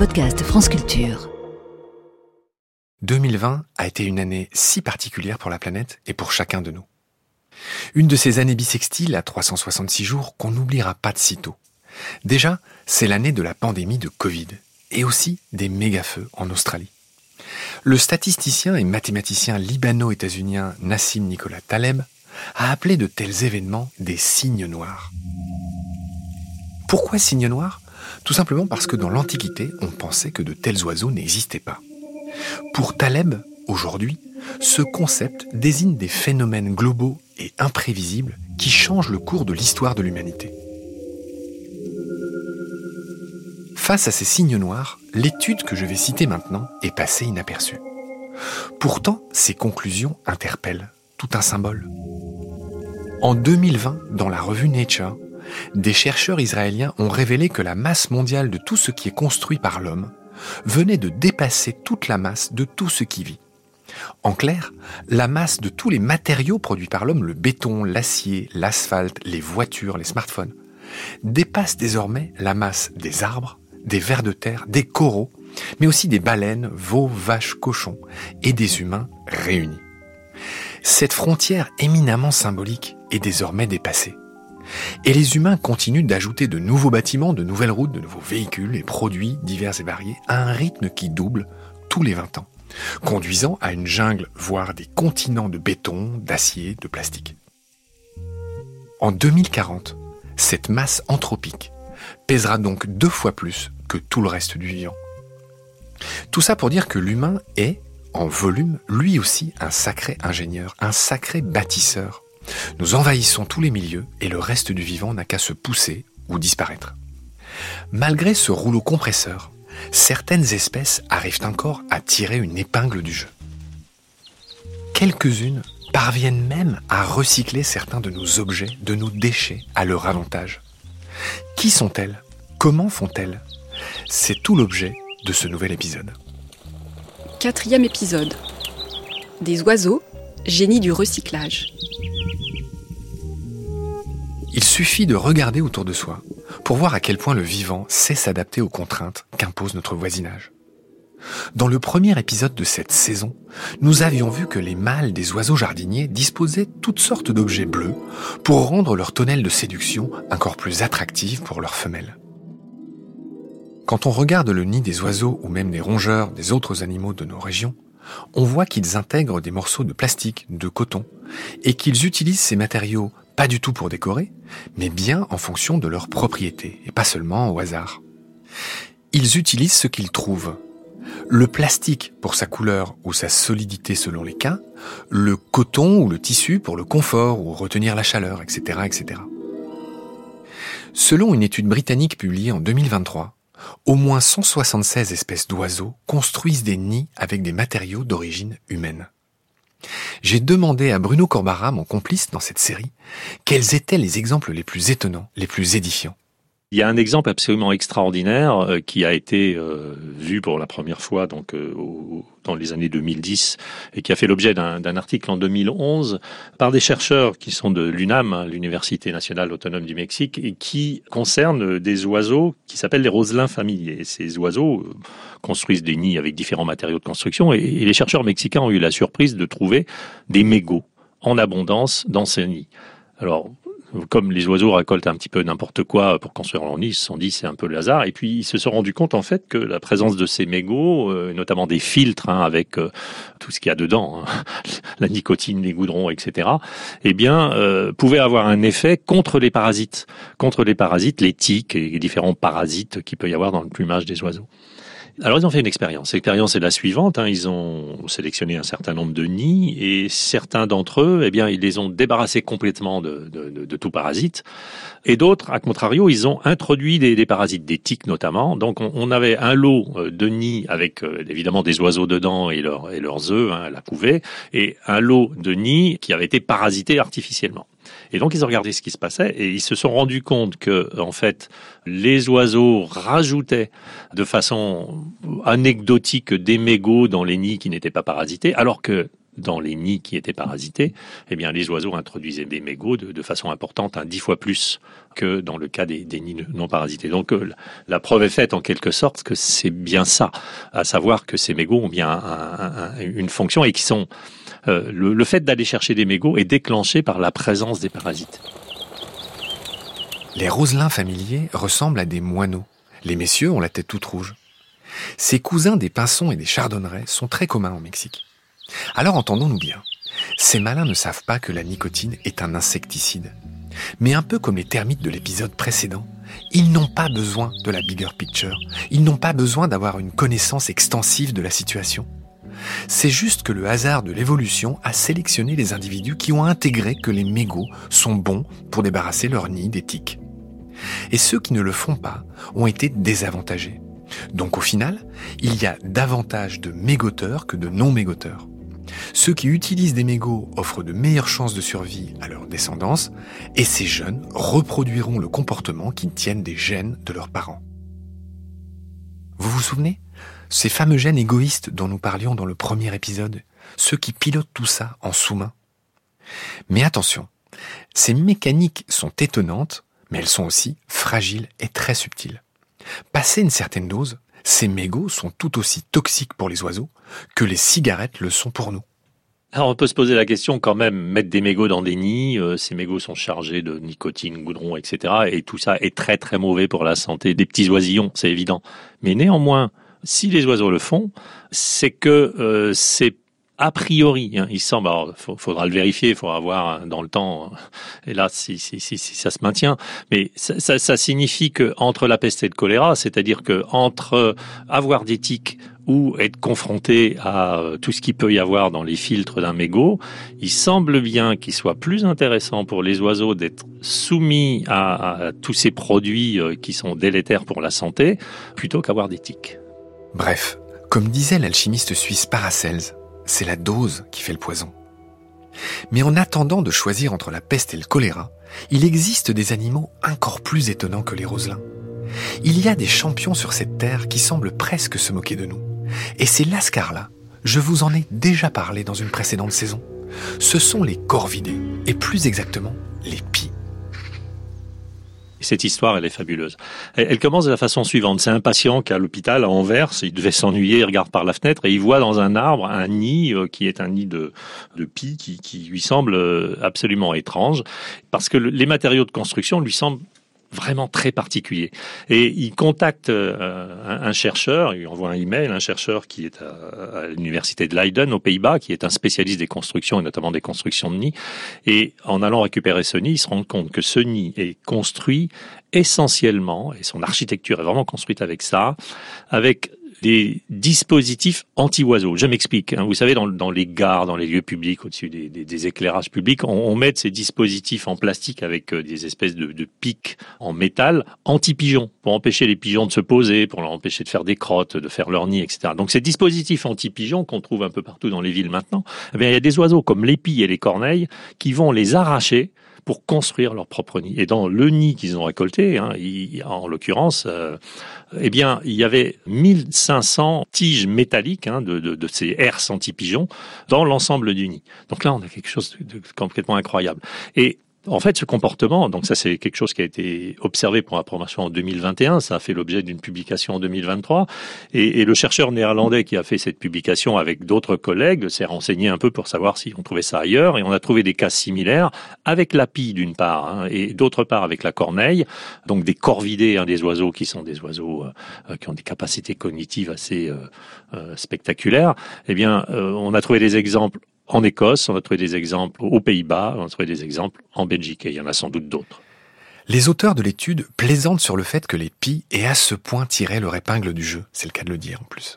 podcast France Culture. 2020 a été une année si particulière pour la planète et pour chacun de nous. Une de ces années bissextiles à 366 jours qu'on n'oubliera pas de sitôt. Déjà, c'est l'année de la pandémie de Covid et aussi des méga-feux en Australie. Le statisticien et mathématicien libano-états-unien Nassim Nicolas Taleb a appelé de tels événements des signes noirs. Pourquoi signes noirs ? Tout simplement parce que dans l'Antiquité, on pensait que de tels oiseaux n'existaient pas. Pour Taleb, aujourd'hui, ce concept désigne des phénomènes globaux et imprévisibles qui changent le cours de l'histoire de l'humanité. Face à ces signes noirs, l'étude que je vais citer maintenant est passée inaperçue. Pourtant, ces conclusions interpellent, tout un symbole. En 2020, dans la revue Nature, des chercheurs israéliens ont révélé que la masse mondiale de tout ce qui est construit par l'homme venait de dépasser toute la masse de tout ce qui vit. En clair, la masse de tous les matériaux produits par l'homme, le béton, l'acier, l'asphalte, les voitures, les smartphones, dépasse désormais la masse des arbres, des vers de terre, des coraux, mais aussi des baleines, veaux, vaches, cochons et des humains réunis. Cette frontière éminemment symbolique est désormais dépassée. Et les humains continuent d'ajouter de nouveaux bâtiments, de nouvelles routes, de nouveaux véhicules et produits divers et variés à un rythme qui double tous les 20 ans, conduisant à une jungle, voire des continents de béton, d'acier, de plastique. En 2040, cette masse anthropique pèsera donc 2 fois plus que tout le reste du vivant. Tout ça pour dire que l'humain est, en volume, lui aussi un sacré ingénieur, un sacré bâtisseur. Nous envahissons tous les milieux et le reste du vivant n'a qu'à se pousser ou disparaître. Malgré ce rouleau compresseur, certaines espèces arrivent encore à tirer une épingle du jeu. Quelques-unes parviennent même à recycler certains de nos objets, de nos déchets à leur avantage. Qui sont-elles ? Comment font-elles ? C'est tout l'objet de ce nouvel épisode. 4e épisode. Des oiseaux, génie du recyclage. Il suffit de regarder autour de soi pour voir à quel point le vivant sait s'adapter aux contraintes qu'impose notre voisinage. Dans le premier épisode de cette saison, nous avions vu que les mâles des oiseaux jardiniers disposaient toutes sortes d'objets bleus pour rendre leur tonnelle de séduction encore plus attractive pour leurs femelles. Quand on regarde le nid des oiseaux ou même des rongeurs des autres animaux de nos régions, on voit qu'ils intègrent des morceaux de plastique, de coton, et qu'ils utilisent ces matériaux pas du tout pour décorer, mais bien en fonction de leurs propriétés, et pas seulement au hasard. Ils utilisent ce qu'ils trouvent. Le plastique pour sa couleur ou sa solidité selon les cas, le coton ou le tissu pour le confort ou retenir la chaleur, etc., etc. Selon une étude britannique publiée en 2023, au moins 176 espèces d'oiseaux construisent des nids avec des matériaux d'origine humaine. J'ai demandé à Bruno Corbara, mon complice dans cette série, quels étaient les exemples les plus étonnants, les plus édifiants. Il y a un exemple absolument extraordinaire qui a été vu pour la première fois dans les années 2010 et qui a fait l'objet d'un article en 2011 par des chercheurs qui sont de l'UNAM, l'Université nationale autonome du Mexique, et qui concerne des oiseaux qui s'appellent les roselins familiers. Ces oiseaux construisent des nids avec différents matériaux de construction et les chercheurs mexicains ont eu la surprise de trouver des mégots en abondance dans ces nids. Alors, comme les oiseaux récoltent un petit peu n'importe quoi pour construire leur nid, ils se sont dit c'est un peu le hasard. Et puis ils se sont rendus compte en fait que la présence de ces mégots, notamment des filtres avec tout ce qu'il y a dedans, la nicotine, les goudrons, etc., pouvait avoir un effet contre les parasites, les tiques et les différents parasites qu'il peut y avoir dans le plumage des oiseaux. Alors ils ont fait une expérience. L'expérience est la suivante. Ils ont sélectionné un certain nombre de nids et certains d'entre eux, ils les ont débarrassés complètement de tout parasite. Et d'autres, à contrario, ils ont introduit des parasites, des tiques notamment. Donc on avait un lot de nids avec évidemment des oiseaux dedans et leurs œufs, la couvée, et un lot de nids qui avait été parasité artificiellement. Et donc ils ont regardé ce qui se passait et ils se sont rendus compte que en fait les oiseaux rajoutaient de façon anecdotique des mégots dans les nids qui n'étaient pas parasités, alors que dans les nids qui étaient parasités, eh bien les oiseaux introduisaient des mégots de façon importante, 10 fois plus que dans le cas des nids non parasités. Donc la preuve est faite en quelque sorte que c'est bien ça, à savoir que ces mégots ont bien une fonction et qui sont le fait d'aller chercher des mégots est déclenché par la présence des parasites. Les roselins familiers ressemblent à des moineaux. Les messieurs ont la tête toute rouge. Ces cousins des pinsons et des chardonnerets sont très communs au Mexique. Alors entendons-nous bien, ces malins ne savent pas que la nicotine est un insecticide. Mais un peu comme les termites de l'épisode précédent, ils n'ont pas besoin de la bigger picture, ils n'ont pas besoin d'avoir une connaissance extensive de la situation. C'est juste que le hasard de l'évolution a sélectionné les individus qui ont intégré que les mégots sont bons pour débarrasser leur nid des tiques. Et ceux qui ne le font pas ont été désavantagés. Donc au final, il y a davantage de mégoteurs que de non-mégoteurs. Ceux qui utilisent des mégots offrent de meilleures chances de survie à leur descendance, et ces jeunes reproduiront le comportement qui tiennent des gènes de leurs parents. Vous vous souvenez ? Ces fameux gènes égoïstes dont nous parlions dans le premier épisode, ceux qui pilotent tout ça en sous-main. Mais attention, ces mécaniques sont étonnantes, mais elles sont aussi fragiles et très subtiles. Passé une certaine dose, ces mégots sont tout aussi toxiques pour les oiseaux que les cigarettes le sont pour nous. Alors on peut se poser la question quand même, mettre des mégots dans des nids, ces mégots sont chargés de nicotine, goudron, etc. Et tout ça est très très mauvais pour la santé des petits oisillons, c'est évident. Mais néanmoins, si les oiseaux le font, c'est que c'est a priori, il semble, alors faudra le vérifier, il faudra voir dans le temps, et là si ça se maintient, mais ça signifie que entre la peste et le choléra, c'est-à-dire que entre avoir des tiques ou être confronté à tout ce qu'il peut y avoir dans les filtres d'un mégot, il semble bien qu'il soit plus intéressant pour les oiseaux d'être soumis à tous ces produits qui sont délétères pour la santé, plutôt qu'avoir des tiques. Bref, comme disait l'alchimiste suisse Paracelse, c'est la dose qui fait le poison. Mais en attendant de choisir entre la peste et le choléra, il existe des animaux encore plus étonnants que les roselins. Il y a des champions sur cette terre qui semblent presque se moquer de nous. Et ces lascars-là, je vous en ai déjà parlé dans une précédente saison. Ce sont les corvidés, et plus exactement, les pies. Cette histoire, elle est fabuleuse. Elle commence de la façon suivante. C'est un patient qui est à l'hôpital à Anvers, il devait s'ennuyer, il regarde par la fenêtre et il voit dans un arbre un nid qui est un nid de pies qui lui semble absolument étrange parce que les matériaux de construction lui semblent vraiment très particulier. Et il contacte un chercheur, il envoie un email, un chercheur qui est à l'université de Leiden aux Pays-Bas, qui est un spécialiste des constructions et notamment des constructions de nids. Et en allant récupérer ce nid, il se rend compte que ce nid est construit essentiellement, et son architecture est vraiment construite avec ça, avec des dispositifs anti-oiseaux. Je m'explique. Vous savez, dans les gares, dans les lieux publics, au-dessus des éclairages publics, on met ces dispositifs en plastique avec des espèces de pics en métal anti-pigeons, pour empêcher les pigeons de se poser, pour leur empêcher de faire des crottes, de faire leur nid, etc. Donc ces dispositifs anti-pigeons qu'on trouve un peu partout dans les villes maintenant, eh bien, il y a des oiseaux comme les pies et les corneilles qui vont les arracher pour construire leur propre nid. Et dans le nid qu'ils ont récolté, en l'occurrence, eh bien, il y avait 1500 tiges métalliques de ces herses anti-pigeons dans l'ensemble du nid. Donc là, on a quelque chose de complètement incroyable. Et en fait, ce comportement, donc ça c'est quelque chose qui a été observé pour la promotion en 2021, ça a fait l'objet d'une publication en 2023, et le chercheur néerlandais qui a fait cette publication avec d'autres collègues s'est renseigné un peu pour savoir si on trouvait ça ailleurs, et on a trouvé des cas similaires avec la pie d'une part, et d'autre part avec la corneille, donc des corvidés, des oiseaux qui sont des oiseaux qui ont des capacités cognitives assez spectaculaires. Eh bien, on a trouvé des exemples en Écosse, on a trouvé des exemples aux Pays-Bas, on a trouvé des exemples en Belgique, et il y en a sans doute d'autres. Les auteurs de l'étude plaisantent sur le fait que les pies aient à ce point tiré leur épingle du jeu, c'est le cas de le dire en plus.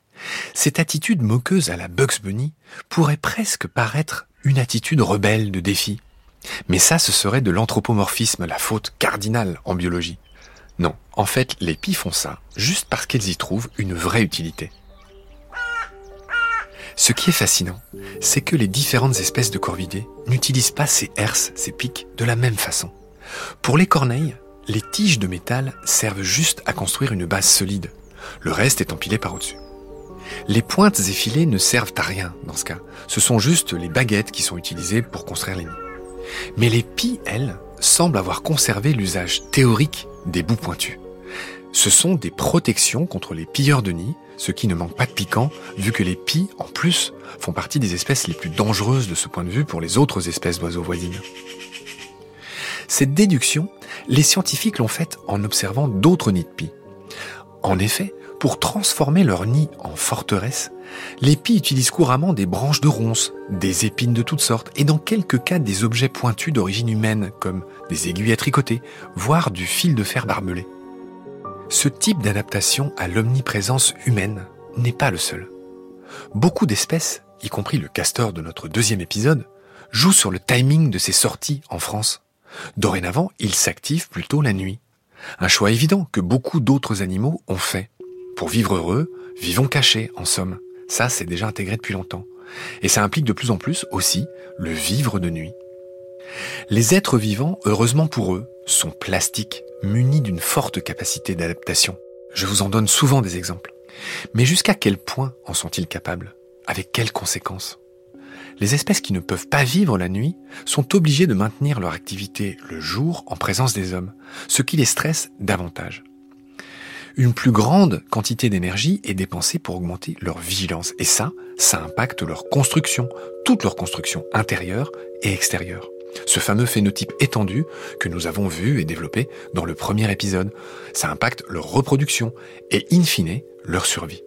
Cette attitude moqueuse à la Bugs Bunny pourrait presque paraître une attitude rebelle de défi. Mais ça, ce serait de l'anthropomorphisme, la faute cardinale en biologie. Non, en fait, les pies font ça juste parce qu'elles y trouvent une vraie utilité. Ce qui est fascinant, c'est que les différentes espèces de corvidés n'utilisent pas ces herses, ces pics, de la même façon. Pour les corneilles, les tiges de métal servent juste à construire une base solide. Le reste est empilé par au-dessus. Les pointes effilées ne servent à rien dans ce cas. Ce sont juste les baguettes qui sont utilisées pour construire les nids. Mais les pies, elles, semblent avoir conservé l'usage théorique des bouts pointus. Ce sont des protections contre les pilleurs de nids, ce qui ne manque pas de piquant, vu que les pies, en plus, font partie des espèces les plus dangereuses de ce point de vue pour les autres espèces d'oiseaux voisines. Cette déduction, les scientifiques l'ont faite en observant d'autres nids de pies. En effet, pour transformer leur nid en forteresse, les pies utilisent couramment des branches de ronces, des épines de toutes sortes et dans quelques cas des objets pointus d'origine humaine comme des aiguilles à tricoter, voire du fil de fer barbelé. Ce type d'adaptation à l'omniprésence humaine n'est pas le seul. Beaucoup d'espèces, y compris le castor de notre 2e épisode, jouent sur le timing de ses sorties en France. Dorénavant, il s'active plutôt la nuit. Un choix évident que beaucoup d'autres animaux ont fait. Pour vivre heureux, vivons cachés, en somme. Ça, c'est déjà intégré depuis longtemps. Et ça implique de plus en plus aussi le vivre de nuit. Les êtres vivants, heureusement pour eux, sont plastiques, munis d'une forte capacité d'adaptation. Je vous en donne souvent des exemples. Mais jusqu'à quel point en sont-ils capables ? Avec quelles conséquences ? Les espèces qui ne peuvent pas vivre la nuit sont obligées de maintenir leur activité le jour en présence des hommes, ce qui les stresse davantage. Une plus grande quantité d'énergie est dépensée pour augmenter leur vigilance. Et ça impacte leur construction, toute leur construction intérieure et extérieure. Ce fameux phénotype étendu que nous avons vu et développé dans le 1er épisode. Ça impacte leur reproduction et, in fine, leur survie.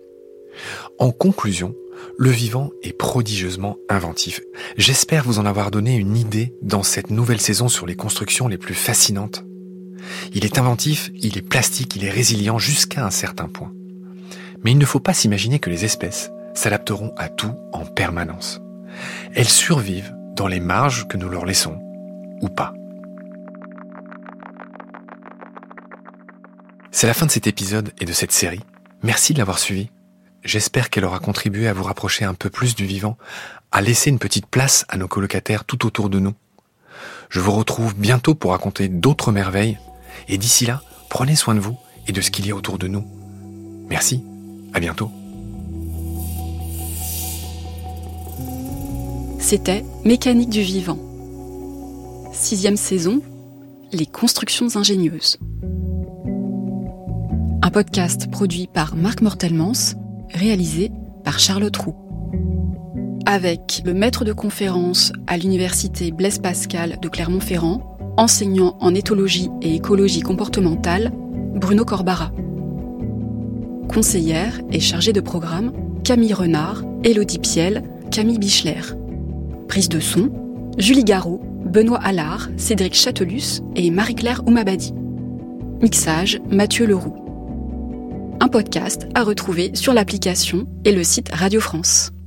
En conclusion, le vivant est prodigieusement inventif. J'espère vous en avoir donné une idée dans cette nouvelle saison sur les constructions les plus fascinantes. Il est inventif, il est plastique, il est résilient jusqu'à un certain point. Mais il ne faut pas s'imaginer que les espèces s'adapteront à tout en permanence. Elles survivent dans les marges que nous leur laissons, ou pas. C'est la fin de cet épisode et de cette série. Merci de l'avoir suivi. J'espère qu'elle aura contribué à vous rapprocher un peu plus du vivant, à laisser une petite place à nos colocataires tout autour de nous. Je vous retrouve bientôt pour raconter d'autres merveilles, et d'ici là, prenez soin de vous et de ce qu'il y a autour de nous. Merci, à bientôt. C'était Mécanique du vivant. 6e saison, les constructions ingénieuses. Un podcast produit par Marc Mortelmans, réalisé par Charlotte Roux. Avec le maître de conférence à l'université Blaise Pascal de Clermont-Ferrand, enseignant en éthologie et écologie comportementale, Bruno Corbara. Conseillère et chargée de programme, Camille Renard, Élodie Piel, Camille Bichler. Prise de son, Julie Garot, Benoît Allard, Cédric Châtelus et Marie-Claire Oumabadi. Mixage, Mathieu Leroux. Un podcast à retrouver sur l'application et le site Radio France.